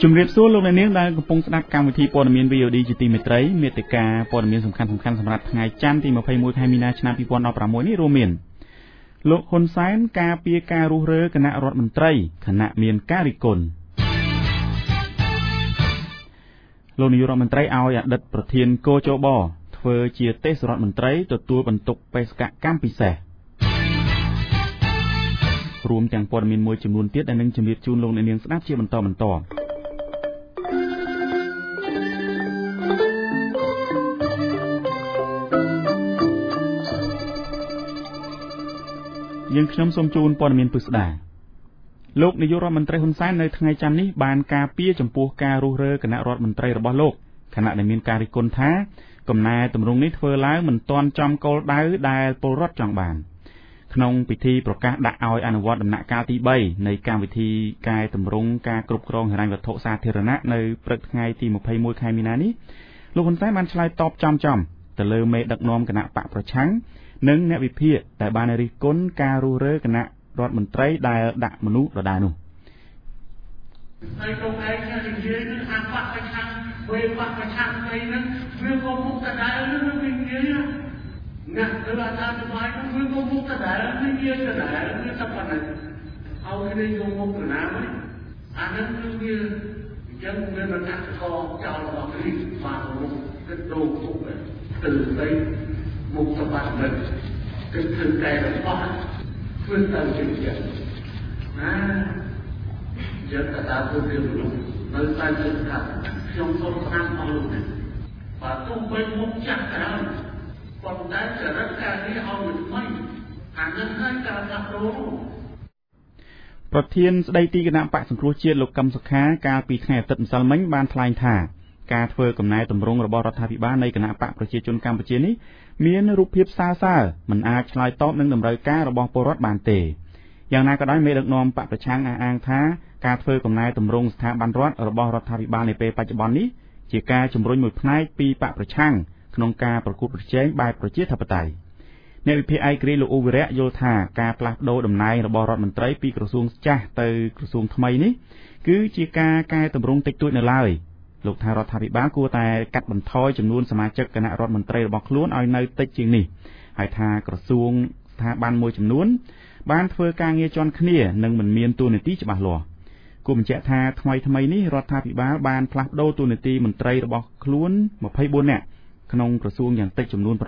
ជំរាបសួរលោកអ្នកនាងដែលកំពុងស្ដាប់កម្មវិធីព័ត៌មាន VOD ជាទីមេត្រីមេតិកាព័ត៌មានសំខាន់ៗសម្រាប់ថ្ងៃច័ន្ទទី21ខែមីនាឆ្នាំ2016នេះរួមមានលោកហ៊ុនសែនការពារការរុះរើគណៈរដ្ឋមន្ត្រីគណៈមានការរិះគន់លោកនាយករដ្ឋមន្ត្រីឲ្យអតីតប្រធានកោជបធ្វើជាទេសរដ្ឋមន្ត្រីទទួលបន្ទុកបេសកកម្មពិសេសរួមទាំងព័ត៌មានមួយចំនួនទៀតដែលនឹងជម្រាបជូនលោកអ្នកនាងស្ដាប់ជាបន្តយើងខ្ញុំសូមជូនព័ត៌មានពិស្ដាលោកនាយករដ្ឋមន្ត្រីហ៊ុនសែននៅថ្ងៃច័ន្ទនេះបានការពារចំពោះការរុះរើគណៈរដ្ឋមន្ត្រីរបស់លោកខណៈដែលមានការរិះគន់ថាកំណែតម្រង់នេះធ្វើឡើងមិនទាន់ចំគោលដៅដែលពលរដ្ឋចង់បានក្នុងពិធីប្រកាសដាក់ឲ្យអនុវត្តដំណាក់កាលទី3នៃកម្មវិធីកែតម្រង់ការគ្រប់គ្រងហិរញ្ញវត្ថុសាធារណៈនៅព្រឹកថ្ងៃទី21ខែមីនានេះលោកហ៊ុនសែនបានឆ្លើយតបចំទៅលើមេដឹកនាំគណៈបកប្រឆាំងនិងអ្នកវិភាគដែលបានរិះគន់ការរុះរើគណៈរដ្ឋមន្ត្រីដែលដាក់មនុស្សដដែលនោះហើយក៏ឯងនិយាយនឹងអាបកប្រឆាំងវេបកប្រឆាំងស្អីហ្នឹងវាក៏មុខដដែលនឹងវានិយាយណាស់ទៅអាចារ្យបាយហ្នឹងវាក៏មុខដដែលវានិយាយដដែលវាតែប៉ុណ្ណឹងឲ្យគ្នាយកមុខទៅណាវិញអាហ្នឹងគឺវាអញ្ចឹងវាមិនអាចកោចោលរបស់នេះបានមុខទៅដូរមុខទៅស្អីមុខសម្បត្តិមិនគឺធ្វើតែរបស់ធ្វើទៅជាចឹងណាយកកតាទៅវាមនុស្សនៅតែជិតថាខ្ញុំសូមស្ដាប់អស់លោកនេះបើទោះបីមុខចាស់ក្រោយប៉ុន្តែចរិតការនេះឲ្យមិនថ្មីអានឹងហើយការផ្លាស់ប្ដូរប្រធានស្ដីទីគណៈបកសង្គ្រោះជាតិលោកកឹមសុខាកាលពីថ្ងៃអាទិត្យម្សិលមិញបានថ្លែងថាការធ្វើកំណែតម្រង់របស់រដ្ឋាភិបាលនៃគណៈបកប្រជាជនកម្ពុជានេះមានរូបភាពសើមិនអាចឆ្លើយតបនឹងតម្រូវការរបស់ពលរដ្ឋបានទេយ៉ាងណាក៏ដោយមេដឹកនាំបកប្រឆាំងអះអាងថាការធ្វើកំណែតម្រង់ស្ថាប័នរដ្ឋរបស់រដ្ឋាភិបាលនាពេលបច្ចុប្បន្ននេះជាការជំរុញមួយផ្នែកពីបកប្រឆាំងក្នុងការប្រកួតប្រជែងបែបប្រជាធិបតេយ្យអ្នកវិភាគឯករាជ្យលោកអ៊ូវិរៈយល់ថាការផ្លាស់ប្តូរតំណែងរបស់រដ្ឋមន្ត្រីពីក្រសួងចាស់ទៅក្រសួងថ្មីនេះគឺជាការកែតម្រង់តិចតួចនៅឡើយលោកថារដ្ឋាភិបាលគួរតែកាត់បន្ថយចំនួនសមាជិកគណៈរដ្ឋមន្ត្រីរបស់ខ្លួនឲ្យនៅតិចជាងនេះហើយថាក្រសួងស្ថាប័នមួយចំនួនបានធ្វើការងារជាន់គ្នានិងមិនមានតួនាទីច្បាស់លាស់គួរបញ្ជាក់ថាថ្មីនេះរដ្ឋាភិបាលបានផ្លាស់ប្តូរតួនាទីមន្ត្រីរបស់ខ្លួន24នាក់ក្នុងក្រសួងយ៉ាងតិចចំនួន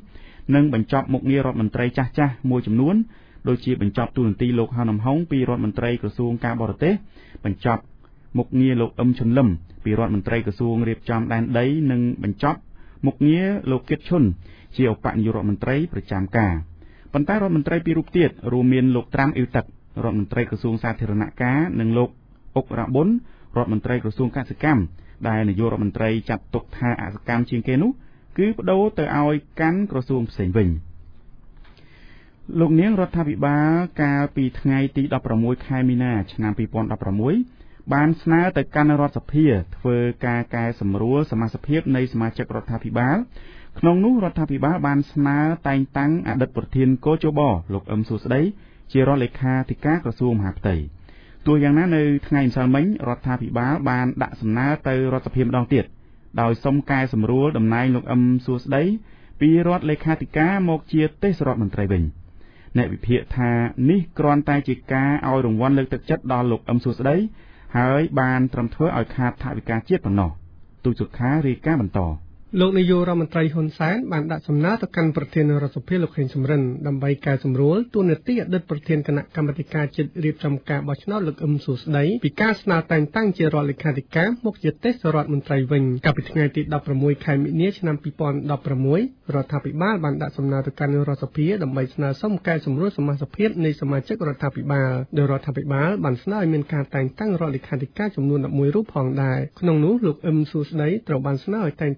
8និងបញ្ចប់មុខងាររដ្ឋមន្ត្រីចាស់មួយចំនួនដូចជាបញ្ចប់តួនាទីលោកហៅនំហុងពីរដ្ឋមន្ត្រីក្រសួងការបរទេសបញ្ចប់មុខងារលោកអ៊ឹមឈុនលឹមពីរដ្ឋមន្ត្រីក្រសួងរៀបចំដែនដីនិងបញ្ចប់មុខងារលោកគិតឈុនជាឧបនាយករដ្ឋមន្ត្រីប្រចាំការប៉ុន្តែរដ្ឋមន្ត្រីពីររូបទៀតរួមមានលោកត្រាំអ៊ីវទឹករដ្ឋមន្ត្រីក្រសួងសាធារណការនិងលោកអុករ៉ាប៊ុនរដ្ឋមន្ត្រីក្រសួងកសិកម្មដែលនាយករដ្ឋមន្ត្រីចាត់ទុកថាអសកម្មជាងគេនោះគឺបដូរទៅឲ្យកាន់ក្រសួងផ្សេងវិញលោកនាងរដ្ឋាភិបាលកាលពីថ្ងៃទី16ខែមីនាឆ្នាំ2016បានស្នើទៅកាន់រដ្ឋសភាធ្វើការកែសម្រួលសមាជិកភាពនៃសមាជិករដ្ឋាភិបាលក្នុងនោះរដ្ឋាភិបាលបានស្នើតែងតាំងអតីតប្រធានកោជបលោកអ៊ឹមសួស្ដីជារដ្ឋលេខាធិការក្រសួងមហាផ្ទៃទោះយ៉ាងណានៅថ្ងៃម្សិលមិញរដ្ឋាភិបាលបានដាក់សំណើទៅរដ្ឋសភាម្ដងទៀតដោយសុំកែសម្រួលតំណែងលោកអ៊ឹមសួស្ដីពីរដ្ឋលេខាធិការមកជាទេសរដ្ឋមន្ត្រីវិញអ្នកវិភាគថានេះគ្រាន់តែជាការឲ្យរង្វាន់លើកទឹកចិត្តដល់លោកអ៊ឹមសួស្ដីហើយបានត្រឹមធ្វើឲ្យខាតថវិកាជាតិប៉ុណ្ណោះទូចសុខារាយការណ៍បន្តលោកនាយករដ្ឋមន្ត្រីហ៊ុនសែនបានដាក់សំណើទៅកាន់ប្រធានរដ្ឋសភាលោកហេងសំរិនដើម្បីកែសម្រួលតួនាទីអតីតប្រធានគណៈកម្មាធិការជាតិរៀបចំការបោះឆ្នោតលោកអ៊ឹមសួស្ដីពីការស្នើតែងតាំងជារដ្ឋលេខាធិការមកជាទេសរដ្ឋមន្ត្រីវិញកាលពីថ្ងៃទី16ខែមិនិនាឆ្នាំ2016រដ្ឋាភិបាលបានដាក់សំណើទៅកាន់រដ្ឋសភាដើម្បីស្នើសុំកែសម្រួលសមាជិកភាពនៃសមាជិករដ្ឋាភិបាលដោយរដ្ឋាភិបាលបានស្នើឲ្យមានការតែងតាំងរដ្ឋលេខាធិការចំនួន11រូបផងដែរក្នុងនោះលោកអ៊ឹមសួស្ដីត្រូវបានស្នើឲ្យតែងតាំងជារដ្ឋ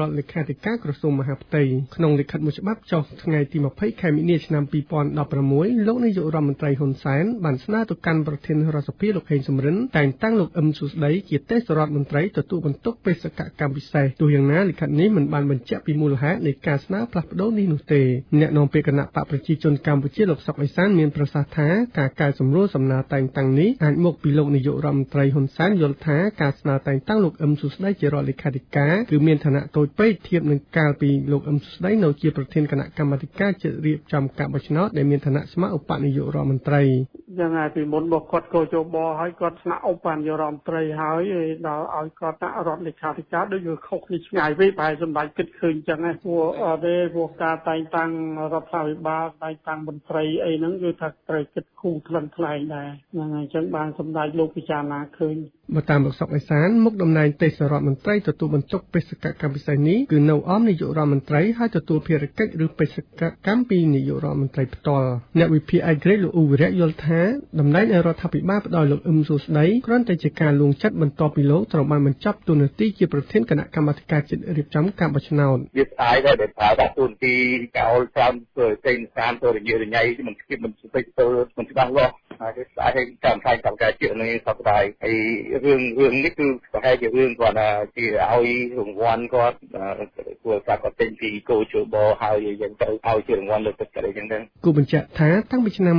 រដ្ឋលេខាធិការក្រសួងមហាផ្ទៃក្នុងលិខិតមួយច្បាប់ចុះថ្ងៃទី20ខែមីនាឆ្នាំ2016លោកនាយករដ្ឋមន្ត្រីហ៊ុនសែនបានស្នើទៅកាន់ប្រធានរដ្ឋសភាលោកហេងសំរិនតែងតាំងលោកអ៊ឹមសុស្ដីជាទេសរដ្ឋមន្ត្រីទទួលបន្ទុកបេសកកម្មពិសេសទោះយ៉ាងណាលិខិតនេះមិនបានបញ្ជាក់ពីមូលហេតុនៃការស្នើផ្លាស់ប្តូរនេះនោះទេអ្នកនាំពាក្យគណៈបកប្រជាជនកម្ពុជាលោកសុកអេសានមានប្រសាសន៍ថាការកែសម្រួលសំណើតែងតាំងនេះអាចមកពីលោកនាយករដ្ឋមន្ត្រីហ៊ុនសែនយល់ថាការស្នើតែងតាំងលោកអ៊ឹមសុស្ដីជារដ្ឋលេខាធិការគឺមានឋានៈតូចពេកធៀបនឹងកាលពីលោកអ៊ឹមសុស្ដីនៅជាប្រធានគណៈកម្មាធិការជាតិរៀបចំការបោះឆ្នោតដែលមានឋានៈស្មើឧបនាយករដ្ឋមន្ត្រីយ៉ាងណាពីមុនមកគាត់កោជបហើយគាត់ស្នាក់ឧបនាយករដ្ឋមន្ត្រីហើយដល់ឲ្យគាត់ដាក់រដ្ឋលេខាធិការដូចវាខុសគ្នាឆ្ងាយពេកបែរសម្ដេចគិតឃើញអញ្ចឹងណាព្រោះអត់ទេព្រោះការតែងតាំងរដ្ឋាភិបាលតែងតាំងមន្ត្រីអីហ្នឹងគឺថាត្រូវគិតគូរថ្លឹងថ្លែងដែរហ្នឹងហើយអញ្ចឹងបានសម្ដេចលោកពិចារណាឃើញបើតាមលោកសុកអេសានមុខតំណែងទេសរដ្ឋមន្ត្រីទទួលបន្ទុកបេសកកម្មពិសេសនេះគឺនៅអមនាយករដ្ឋមន្ត្រីហើយទទួលភារកិច្ចឬបេសកកម្មពីនាយករដ្ឋមន្ត្រីផ្ទាល់អ្នកវិភាគឯកក្រេតលោកអ៊ូវិរៈយល់ថាតំណែងរដ្ឋាភិបាលផ្ដល់លោកអ៊ឹមសុស្ដីគ្រាន់តែជាការលួងចិត្តបន្ទាប់ពីលោកត្រូវបានបញ្ចប់តួនាទីជាប្រធានគណៈកម្មាធិការជាតិរៀបចំការបោះឆ្នោតវាស្អាយដែរដែលប្រើដាក់តួនាទីកោលច្រើនធ្វើឲ្យផ្សេងទៅរញ៉េរញ៉ៃមិនស្គីបមិនស្ពេចទៅមិនច្បាស់លាស់ហើយស្អាយឲ្យតាមផ្សាយកម្មការជាតិនេះសប្តាហ៍ហើយរឿងនេះគឺប្រហែលជារឿងគាត់ថាជាឲ្យរង្វាន់គាត់គួរកាត់គាត់ចេញពីគោជបហើយយ៉ាងទៅឲ្យជារង្វាន់លើទឹកអីចឹងទៅគូបញ្ជាក់ថាតាំងពីឆ្នាំ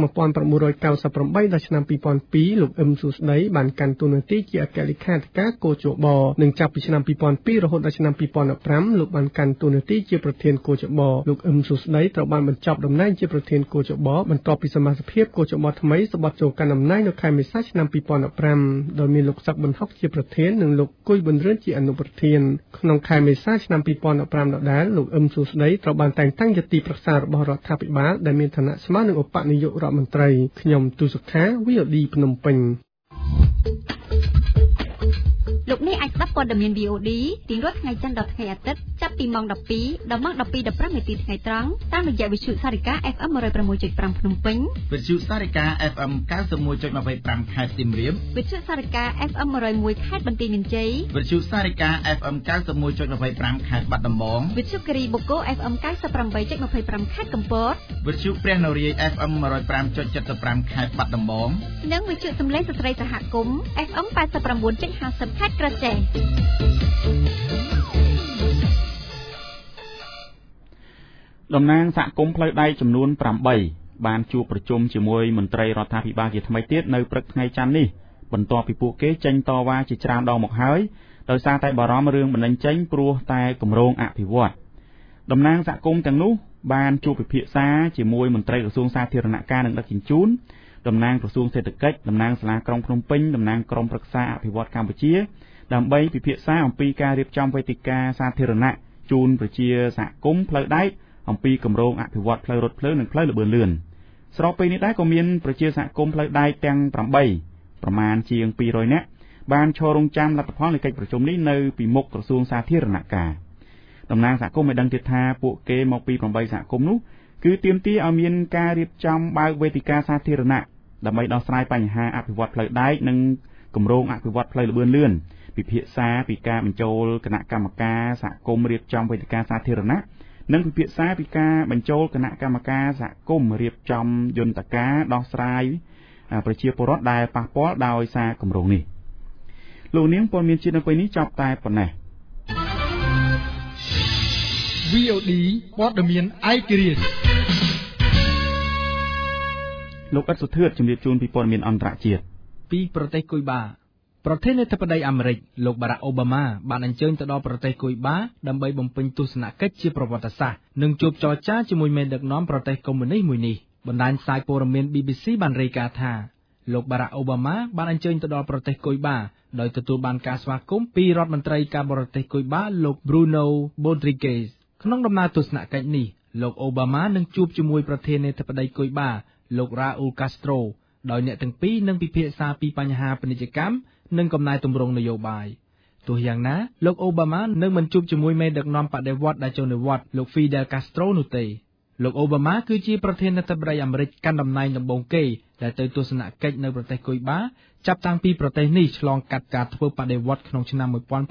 1998ដល់ឆ្នាំ2002លោកអ៊ឹមសុស្ដីបានកាន់តួនាទីជាអគ្គលេខាធិការគោជបនិងចាប់ពីឆ្នាំ2002រហូតដល់ឆ្នាំ2015លោកបានកាន់តួនាទីជាប្រធានគោជបលោកអ៊ឹមសុស្ដីត្រូវបានបញ្ចប់តំណែងជាប្រធានគោជបបន្ទាប់ពីសមាជិកគោជបថ្មីសម្បត្តិចូលកាន់តំណែងនៅខែមេសាឆ្នាំ2015ដោយមានលោកសឹកប៊ុនហុកជាប្រធាននិងលោកគុយប៊ុនរឿនជាអនុប្រធានក្នុងខែមេសាឆ្នាំ2015ដដែលលោកអ៊ឹមសុស្ដីត្រូវបានតែងតាំងជាទីប្រឹក្សារបស់រដ្ឋាភិបាលដែលមានឋានៈស្មើនឹងឧបនាយករដ្ឋមន្ត្រីខ្ញុំទូសុខា VOD ភ្នំពេញលោកអ្នកអាចស្ដាប់ព័ត៌មាន VOD រៀងរាល់ថ្ងៃច័ន្ទដល់ថ្ងៃអាទិត្យចាប់ពីម៉ោង 12 ដល់ម៉ោង 12:15 នាទីថ្ងៃត្រង់តាមរយៈវិទ្យុសារិកា FM 106.5 ភ្នំពេញវិទ្យុសារិកា FM 91.25 ខេត្តសៀមរាបវិទ្យុសារិកា FM 101 ខេត្តបន្ទាយមានជ័យវិទ្យុសារិកា FM 91.25 ខេត្តបាត់ដំបងវិទ្យុគិរីបូកូ FM 98.25 ខេត្តកំពតវិទ្យុព្រះនរាយណ៍ FM 105.75 ខេត្តបាត់ដំបងនិងវិទ្យុសំឡេងស្ត្រីសហគមន៍ FM 89.50 ខេត្តក្រចេះតំណាងសហគមន៍ផ្លូវដែកចំនួន8បានជួបប្រជុំជាមួយមន្ត្រីរដ្ឋាភិបាលជាថ្មីទៀតនៅព្រឹកថ្ងៃច័ន្ទនេះបន្ទាប់ពីពួកគេចេញតវ៉ាជាច្រើនដងមកហើយដោយសារតែបារម្ភរឿងបណ្ដឹងចេញព្រោះតែគម្រោងអភិវឌ្ឍតំណាងសហគមន៍ទាំងនោះបានជួបពិភាក្សាជាមួយមន្ត្រីក្រសួងសាធារណការនិងដឹកជញ្ជូនតំណាងក្រសួងសេដ្ឋកិច្ចតំណាងសាលាក្រុងភ្នំពេញតំណាងក្រុមប្រឹក្សាអភិវឌ្ឍកម្ពុជាដើម្បីពិភាក្សាអំពីការរៀបចំវេទិកាសាធារណៈជូនប្រជាសហគមន៍ផ្លូវដែកអំពីគម្រោងអភិវឌ្ឍផ្លូវរថភ្លើងនិងផ្លូវល្បឿនលឿនស្របពេលនេះដែរក៏មានប្រជាសហគមន៍ផ្លូវដែកទាំង8ប្រមាណជាង200នាក់បានឈររងចាំលទ្ធផលនៃកិច្ចប្រជុំនេះនៅពីមុខក្រសួងសាធារណការតំណាងសហគមន៍បានដឹងទៀតថាពួកគេមកពី8សហគមន៍នោះគឺទាមទារឲ្យមានការរៀបចំបើកវេទិកាសាធារណៈដើម្បីដោះស្រាយបញ្ហាអភិវឌ្ឍផ្លូវដែកនិងគម្រោងអភិវឌ្ឍផ្លូវល្បឿនលឿនពិភាក្សាពីការបញ្ចូលគណៈកម្មការសហគមន៍រៀបចំវេទិកាសាធារណៈនិងពិភាក្សាពីការបញ្ចូលគណៈកម្មការសហគមន៍រៀបចំយន្តការដោះស្រាយប្រជាពលរដ្ឋដែលប៉ះពាល់ដោយសារគម្រោងនេះលោកនាងព័ត៌មានជាតិនៅពេលនេះចប់តែប៉ុណ្ណេះ VOD ព័ត៌មានឯករាជ្យលោកអ៊ិតសុធឿនជំរាបជូនពីព័ត៌មានអន្តរជាតិពីប្រទេសគុយបាប្រធានាធិបតីអាមេរិកលោកបារ៉ាក់អូបាម៉ាបានអញ្ជើញទៅដល់ប្រទេសគុយបាដើម្បីបំពេញទស្សនកិច្ចជាប្រវត្តិសាស្ត្រនិងជួបចរចាជាមួយមេដឹកនាំប្រទេសកុម្មុយនីសមួយនេះបណ្ដាញផ្សាយព័ត៌មាន BBC បានរាយការណ៍ថាលោកបារ៉ាក់អូបាម៉ាបានអញ្ជើញទៅដល់ប្រទេសគុយបាដោយទទួលបានការស្វាគមន៍ពីរដ្ឋមន្ត្រីការបរទេសគុយបាលោក Bruno Rodriguez ក្នុងដំណើរទស្សនកិច្ចនេះលោកអូបាម៉ានឹងជួបជាមួយប្រធានាធិបតីគុយបាលោក Raúl Castro ដោយអ្នកទាំងពីរនឹងពិភាក្សាពីបញ្ហាពាណិជ្ជកម្មនិងកំណែទម្រង់នយោបាយទោះយ៉ាងណាលោកអូបាម៉ានឹងមិនជួបជាមួយមេដឹកនាំបដិវត្តន៍ដែលចូលនិវត្តន៍លោក Fidel Castro នោះទេលោកអូបាម៉ាគឺជាប្រធានាធិបតីអាមេរិកកាន់តំណែងដំបូងគេដែលទៅទស្សនកិច្ចនៅប្រទេសគុយបាចាប់តាំងពីប្រទេសនេះឆ្លងកាត់ការធ្វើបដិវត្តក្នុងឆ្នាំ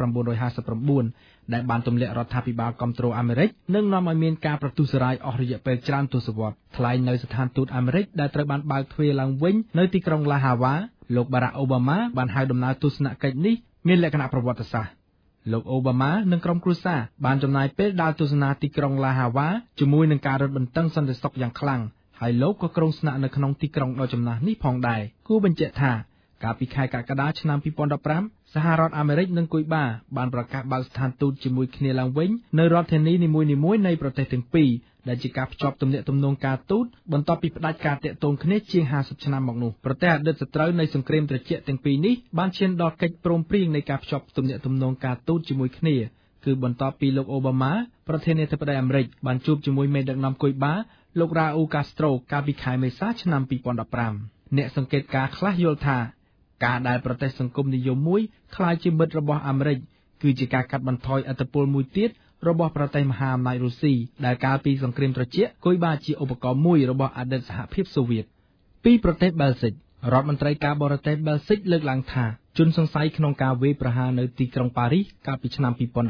1959ដែលបានទម្លាក់រដ្ឋាភិបាលគាំទ្រអាមេរិកនិងនាំឲ្យមានការប្រទុះសារាយអស់រយៈពេលច្រើនទសវត្សរ៍ថ្លែងនៅស្ថានទូតអាមេរិកដែលត្រូវបានបើកទ្វារឡើងវិញនៅទីក្រុងឡាហាវ៉ាលោកបារ៉ាក់អូបាម៉ាបានហៅដំណើរទស្សនកិច្ចនេះមានលក្ខណៈប្រវត្តិសាស្ត្រលោកអូបាម៉ានិងក្រុមគ្រួសារបានចំណាយពេលដើរទស្សនាទីក្រុងឡាហាវ៉ាជាមួយនឹងការរឹតបន្តឹងសន្តិសុខយ៉ាងខ្លាំងហើយលោកក៏គ្រងស្នាក់នៅក្នុងទីក្រុងដ៏ចំណាស់នេះផងដែរគួរបញ្ជាក់ថាកាលពីខែកក្កដាឆ្នាំ2015សហរដ្ឋអាមេរិកនិងគុយបាបានប្រកាសបើកស្ថានទូតជាមួយគ្នាឡើងវិញនៅរដ្ឋធានីនីមួយៗនៃប្រទេសទាំងពីរដែលជាការភ្ជាប់ទំនាក់ទំនងការទូតបន្ទាប់ពីផ្ដាច់ការតាក់ទងគ្នាជាង50ឆ្នាំមកនោះប្រទេសអតីតសត្រូវនៃសង្គ្រាមត្រជាក់ទាំងពីរនេះបានឈានដល់កិច្ចព្រមព្រៀងនៃការភ្ជាប់ទំនាក់ទំនងការទូតជាមួយគ្នាគឺបន្ទាប់ពីលោកអូបាម៉ាប្រធានាធិបតីអាមេរិកបានជួបជាមួយមេដឹកនាំគុយបាលោករ៉ាអ៊ូកាស្ត្រូកាលពីខែមេសាឆ្នាំ2015អ្នកសង្កេតការណ៍ខ្លះយល់ថាការដែលប្រទេសសង្គមនិយមមួយក្លាយជាមិត្តរបស់អាមេរិកគឺជាការកាត់បន្ថយឥទ្ធិពលមួយទៀតរបស់ប្រទេសមហាអំណាចរុស្ស៊ីដែលកាលពីសង្គ្រាមត្រជាក់គុយបាជាឧបករណ៍មួយរបស់អតីតសហភាពសូវៀតពីប្រទេសបែលហ្សិករដ្ឋមន្ត្រីការបរទេសបែលហ្សិកលើកឡើងថាជនសង្ស័យក្នុងការវាយប្រហារនៅទីក្រុងប៉ារីសកាលពីឆ្នាំ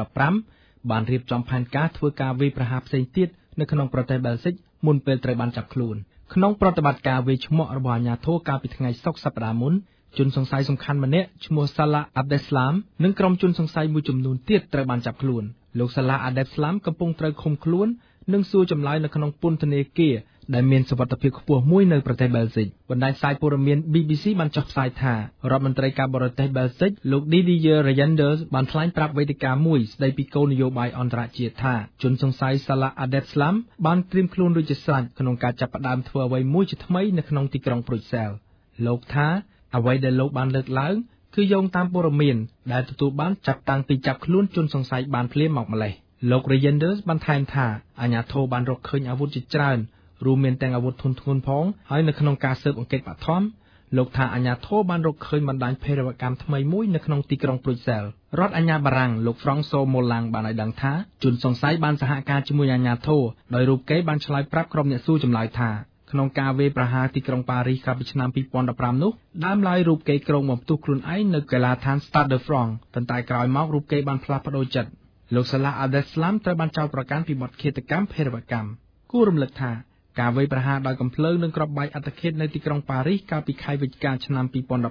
2015បានរៀបចំផែនការធ្វើការវាយប្រហារផ្សេងទៀតនៅក្នុងប្រទេសបែលហ្សិកមុនពេលត្រូវបានចាប់ខ្លួនក្នុងប្រតិបត្តិការវាយឆ្មក់របស់អាជ្ញាធរកាលពីថ្ងៃសុក្រសប្តាហ៍មុនជនសង្ស័យសំខាន់ម្នាក់ឈ្មោះសាឡាអាប់ដេស្លាមនិងក្រុមជនសង្ស័យមួយចំនួនទៀតត្រូវបានចាប់ខ្លួនលោកសាឡាអាប់ដេស្លាមកំពុងត្រូវឃុំខ្លួននិងសួរចម្លើយនៅក្នុងពន្ធនាគារដែលមានសុវត្ថិភាពខ្ពស់មួយនៅប្រទេសបែលហ្សិកបណ្ដាញផ្សាយព័ត៌មាន BBC បានចុះផ្សាយថារដ្ឋមន្ត្រីការបរទេសបែលហ្សិកលោក Didier Reynders បានថ្លែងប្រាប់វេទិកាមួយស្ដីពីគោលនយោបាយអន្តរជាតិថាជនសង្ស័យសាឡាអាប់ដេស្លាមបានត្រៀមខ្លួនរួចជាស្រេចក្នុងការចាប់ផ្ដើមធ្វើអ្វីមួយជាថ្មីនៅក្នុងទីក្រុងព្រុយសែលលោកថាអ្វីដែលលោកបានលើកឡើងគឺយោងតាមព័ត៌មានដែលទទួលបានចាប់តាំងពីចាប់ខ្លួនជនសង្ស័យបានភ្លាមមកម្លេះលោក Reynders បានថែមថាអាជ្ញាធរបានរកឃើញអាវុធជាច្រើនរួមមានទាំងអាវុធធុនធ្ងន់ផងហើយនៅក្នុងការស៊ើបអង្កេតបឋមលោកថាអាជ្ញាធរបានរកឃើញបណ្ដាញភេរវកម្មថ្មីមួយនៅក្នុងទីក្រុងព្រុយសែលរដ្ឋអាជ្ញាបារាំងលោក François Hollande បានឲ្យដឹងថាជនសង្ស័យបានសហការជាមួយអាជ្ញាធរដោយរូបគេបានឆ្លើយប្រាប់ក្រុមអ្នកសួរចម្លើយថាក្នុងការវាយប្រហារទីក្រុងប៉ារីសកាលពីឆ្នាំ2015នោះដើមឡើយរូបគេក្រុងមកផ្ទុះខ្លួនឯងនៅកីឡាដ្ឋាន Stade de France ប៉ុន្តែក្រោយមករូបគេបានផ្លាស់ប្ដូរចិត្តលោកសាឡាអាប់ដេស្លាមត្រូវបានចោទប្រកាន់ពីបទឃាតកម្មភេរវកម្មគួររំលឹកថាការវាយប្រហារដោយកំភ្លើងនិងគ្រាប់បែកអត្តឃាតនៅទីក្រុងប៉ារីសកាលពីខែវិច្ឆិកាឆ្នាំ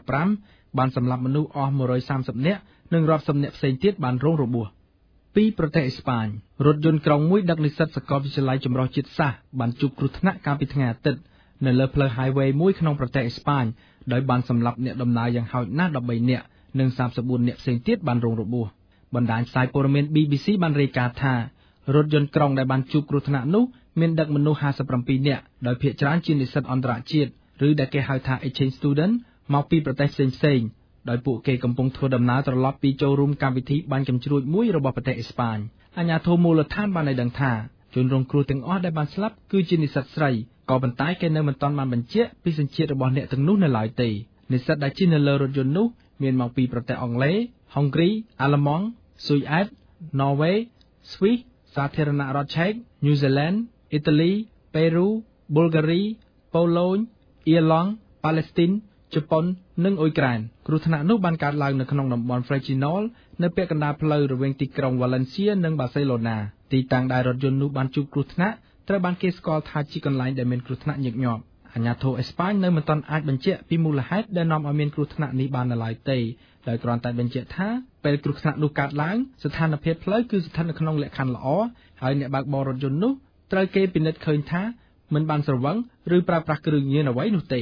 2015បានសម្លាប់មនុស្សអស់130នាក់និងរាប់សិបនាក់ផ្សេងទៀតបានរងរបួសពីប្រទេសអេស្ប៉ាញរថយន្តក្រុងមួយដឹកនិស្សិតសាកលវិទ្យាល័យចម្រុះជាតិសាសន៍បានជួបគ្រោះថ្នាក់កាលពីថ្ងៃអាទិត្យនៅលើផ្លូវ Highway មួយក្នុងប្រទេសអេស្ប៉ាញដោយបានសម្លាប់អ្នកដំណើរយ៉ាងហោចណាស់13នាក់និង34នាក់ផ្សេងទៀតបានរងរបួសបណ្ដាញផ្សាយព័ត៌មាន BBC បានរាយការណ៍ថារថយន្តក្រុងដែលបានជួបគ្រោះថ្នាក់នោះមានដឹកមនុស្ស57នាក់ដោយភាគច្រើនជានិស្សិតអន្តរជាតិឬដែលគេហៅថា exchange student មកពីប្រទេសផ្សេងៗដោយពួកគេកំពុងធ្វើដំណើរត្រឡប់ពីចូលរួមកម្មវិធីបាញ់កាំជ្រួចមួយរបស់ប្រទេសអេស្ប៉ាញអាជ្ញាធរមូលដ្ឋានបានឲ្យដឹងថាជនរងគ្រោះទាំងអស់ដែលបានស្លាប់គឺជានិស្សិតស្រីក៏ប៉ុន្តែគេនៅមិនទាន់បានបញ្ជាក់ពីសញ្ជាតិរបស់អ្នកទាំងនោះនៅឡើយទេនិស្សិតដែលជិះនៅលើរថយន្តនោះមានមកពីប្រទេសអង់គ្លេសហុងគ្រីអាល្លឺម៉ង់ស៊ុយអែតន័រវេស្វីសសាធារណរដ្ឋឆែកញូហ្សេឡង់អ៊ីតាលីប៉េរូប៊ុលហ្គារីប៉ូឡូញអ៊ីរឡង់ប៉ាឡេស្ទីនជប៉ុននិងអ៊ុយក្រែនគ្រោះថ្នាក់នោះបានកើតឡើងនៅក្នុងតំបន់ Freginal នៅពាក់កណ្ដាលផ្លូវរវាងទីក្រុង Valencia និង Barcelona ទីតាំងដែលរថយន្តនោះបានជួបគ្រោះថ្នាក់ត្រូវបានគេស្គាល់ថាជាកន្លែងដែលមានគ្រោះថ្នាក់ញឹកញាប់អាជ្ញាធរអេស្ប៉ាញនៅមិនទាន់អាចបញ្ជាក់ពីមូលហេតុដែលនាំឲ្យមានគ្រោះថ្នាក់នេះបាននៅឡើយទេដោយគ្រាន់តែបញ្ជាក់ថាពេលគ្រោះថ្នាក់នោះកើតឡើងស្ថានភាពផ្លូវគឺស្ថិតនៅក្នុងលក្ខខណ្ឌល្អហើយអ្នកបើកបររថយន្តនោះត្រូវគេពិនិត្យឃើញថាមិនបានស្រវឹងឬប្រើប្រាស់គ្រឿងញៀនអ្វីនោះទេ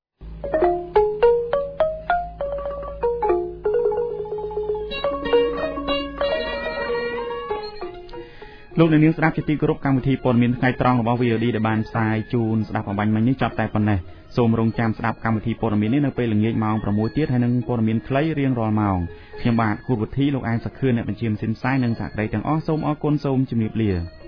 លោកអ្នកនាងស្ដាប់ជាទីគោរពកម្មវិធីព័ត៌មានថ្ងៃត្រង់របស់ VOD ដែលបានផ្សាយជូនស្ដាប់អំបញ្ញមិញនេះចប់តែប៉ុណ្ណេះសូមរងចាំស្ដាប់កម្មវិធីព័ត៌មាននេះនៅពេលល្ងាចម៉ោង 6 ទៀតហើយនឹងព័ត៌មានខ្លីរៀងរាល់ម៉ោងខ្ញុំបាទគូវុធីលោកអែមសាខឿនអ្នកបញ្ជាម៉ាស៊ីនផ្សាយនិងសហគ្រាសទាំងអស់សូមអរគុណសូមជម្រាបលា